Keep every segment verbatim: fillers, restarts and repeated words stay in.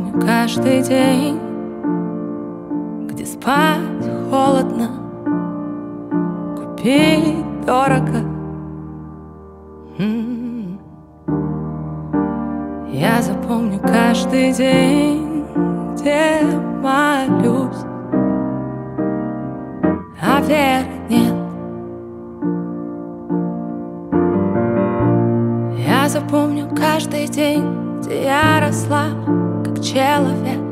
запомню каждый день, где спать холодно, купить дорого. М-м-м. Я запомню каждый день, где молюсь, а веры нет. Я запомню каждый день, где я росла как человек.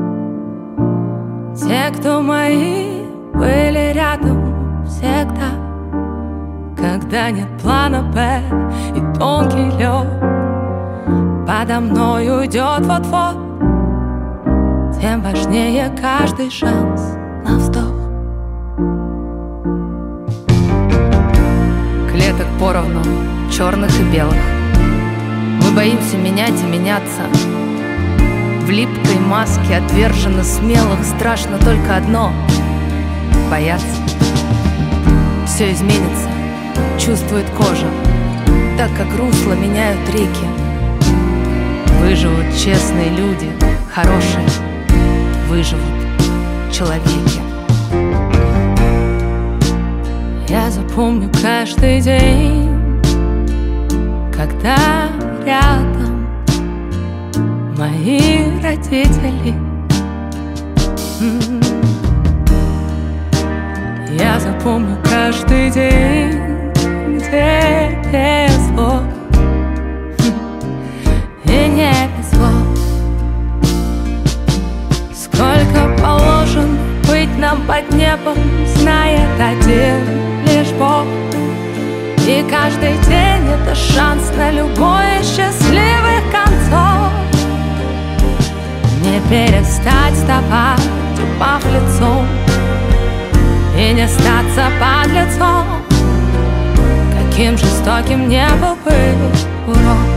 Те, кто мои, были рядом всегда, когда нет плана Б и тонкий лед подо мной уйдет вот-вот, тем важнее каждый шанс на вздох. Клеток поровну, черных и белых. Мы боимся менять и меняться. В липкой маске отверженно смелых страшно только одно — бояться. Все изменится, чувствует кожа, так как русло меняют реки. Выживут честные люди, хорошие, выживут человеки. Я запомню каждый день, когда рядом мои родители. М-м-м. Я запомню каждый день, где везло и не везло. Сколько положено быть нам под небом, знает один лишь Бог. И каждый день — это шанс на любой из счастливых концов. Не перестать вставать, упав лицом, и не статься под лицом, каким жестоким не был бы урок.